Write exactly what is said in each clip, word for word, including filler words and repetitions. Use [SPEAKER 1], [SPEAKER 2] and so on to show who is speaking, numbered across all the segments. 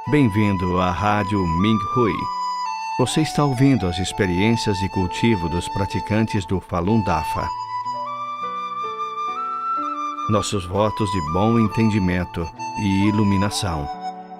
[SPEAKER 1] Bem-vindo à Rádio Ming Hui. Você está ouvindo as experiências de cultivo dos praticantes do Falun Dafa. Nossos votos de bom entendimento e iluminação.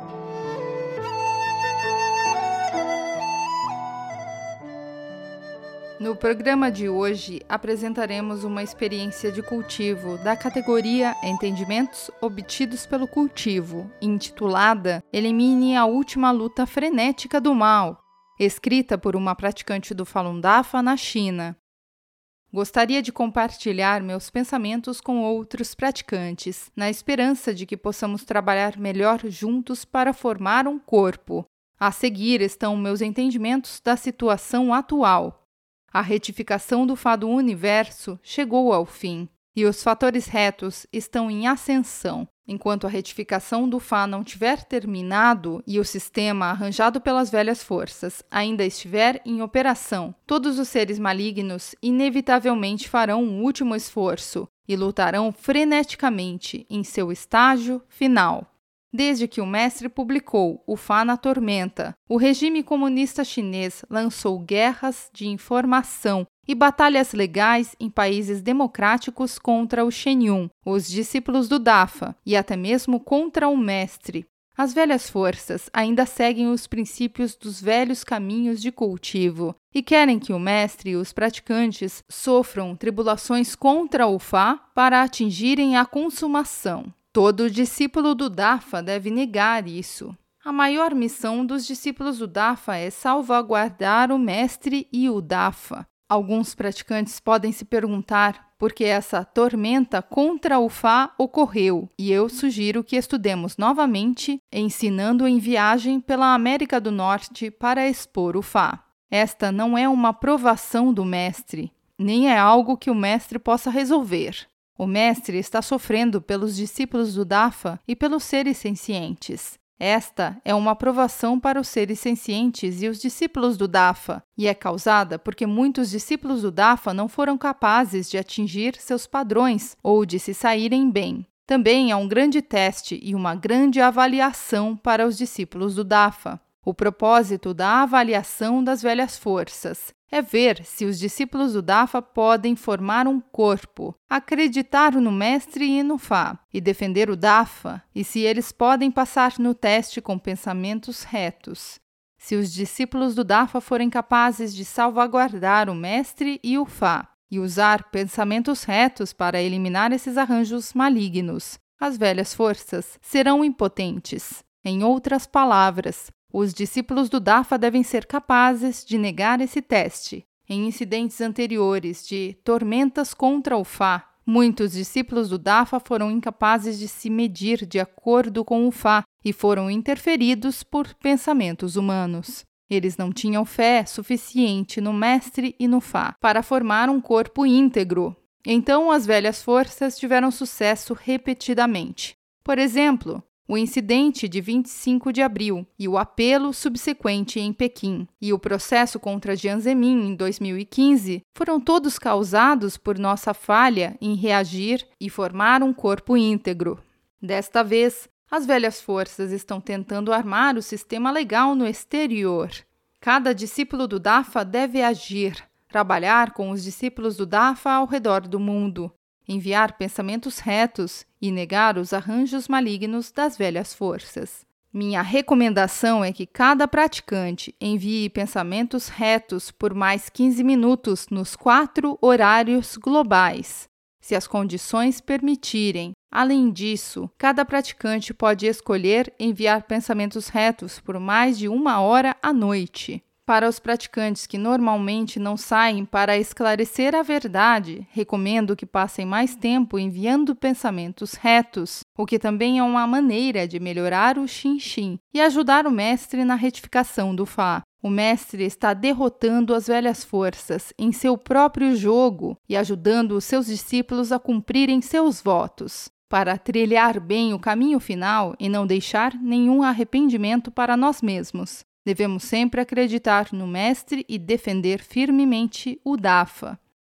[SPEAKER 2] No programa de hoje, apresentaremos uma experiência de cultivo da categoria Entendimentos Obtidos pelo Cultivo, intitulada Elimine a Última Luta Frenética do Mal, escrita por uma praticante do Falun Dafa na China. Gostaria de compartilhar meus pensamentos com outros praticantes, na esperança de que possamos trabalhar melhor juntos para formar um corpo. A seguir estão meus entendimentos da situação atual. A retificação do Fá do Universo chegou ao fim, e os fatores retos estão em ascensão. Enquanto a retificação do Fá não tiver terminado e o sistema arranjado pelas velhas forças ainda estiver em operação, todos os seres malignos inevitavelmente farão um último esforço e lutarão freneticamente em seu estágio final. Desde que o mestre publicou O Fá na Tormenta, o regime comunista chinês lançou guerras de informação e batalhas legais em países democráticos contra o Shenyun, os discípulos do Dafa, e até mesmo contra o mestre. As velhas forças ainda seguem os princípios dos velhos caminhos de cultivo e querem que o mestre e os praticantes sofram tribulações contra o Fá para atingirem a consumação. Todo discípulo do Dafa deve negar isso. A maior missão dos discípulos do Dafa é salvaguardar o mestre e o Dafa. Alguns praticantes podem se perguntar por que essa tormenta contra o Fá ocorreu, e eu sugiro que estudemos novamente, ensinando em viagem pela América do Norte para expor o Fá. Esta não é uma provação do mestre, nem é algo que o mestre possa resolver. O mestre está sofrendo pelos discípulos do Dafa e pelos seres sencientes. Esta é uma provação para os seres sencientes e os discípulos do Dafa, e é causada porque muitos discípulos do Dafa não foram capazes de atingir seus padrões ou de se saírem bem. Também é um grande teste e uma grande avaliação para os discípulos do Dafa. O propósito da avaliação das velhas forças é ver se os discípulos do Dafa podem formar um corpo, acreditar no mestre e no Fá, e defender o Dafa, e se eles podem passar no teste com pensamentos retos. Se os discípulos do Dafa forem capazes de salvaguardar o mestre e o Fá, e usar pensamentos retos para eliminar esses arranjos malignos, as velhas forças serão impotentes. Em outras palavras, os discípulos do Dafa devem ser capazes de negar esse teste. Em incidentes anteriores de tormentas contra o Fá, muitos discípulos do Dafa foram incapazes de se medir de acordo com o Fá e foram interferidos por pensamentos humanos. Eles não tinham fé suficiente no mestre e no Fá para formar um corpo íntegro. Então, as velhas forças tiveram sucesso repetidamente. Por exemplo, o incidente de vinte e cinco de abril e o apelo subsequente em Pequim e o processo contra Jiang Zemin em dois mil e quinze foram todos causados por nossa falha em reagir e formar um corpo íntegro. Desta vez, as velhas forças estão tentando armar o sistema legal no exterior. Cada discípulo do Dafa deve agir, trabalhar com os discípulos do Dafa ao redor do mundo, enviar pensamentos retos e negar os arranjos malignos das velhas forças. Minha recomendação é que cada praticante envie pensamentos retos por mais quinze minutos nos quatro horários globais, se as condições permitirem. Além disso, cada praticante pode escolher enviar pensamentos retos por mais de uma hora à noite. Para os praticantes que normalmente não saem para esclarecer a verdade, recomendo que passem mais tempo enviando pensamentos retos, o que também é uma maneira de melhorar o Xin-Xin e ajudar o mestre na retificação do Fá. O mestre está derrotando as velhas forças em seu próprio jogo e ajudando os seus discípulos a cumprirem seus votos, para trilhar bem o caminho final e não deixar nenhum arrependimento para nós mesmos. Devemos sempre acreditar no mestre e defender firmemente o Dafa.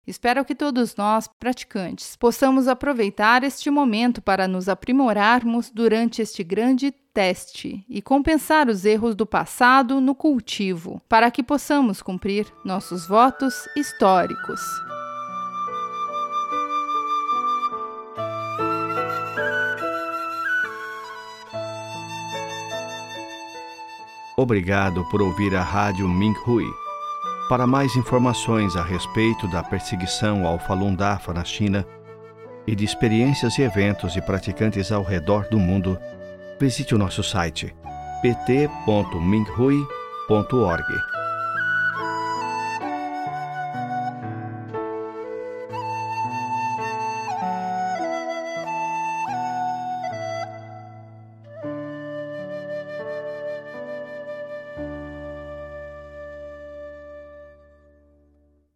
[SPEAKER 2] Espero que todos nós, praticantes, possamos aproveitar este momento para nos aprimorarmos durante este grande teste e compensar os erros do passado no cultivo, para que possamos cumprir nossos votos históricos.
[SPEAKER 1] Obrigado por ouvir a Rádio Minhui. Para mais informações a respeito da perseguição ao Falun Dafa na China e de experiências e eventos de praticantes ao redor do mundo, visite o nosso site p t ponto minhui ponto org.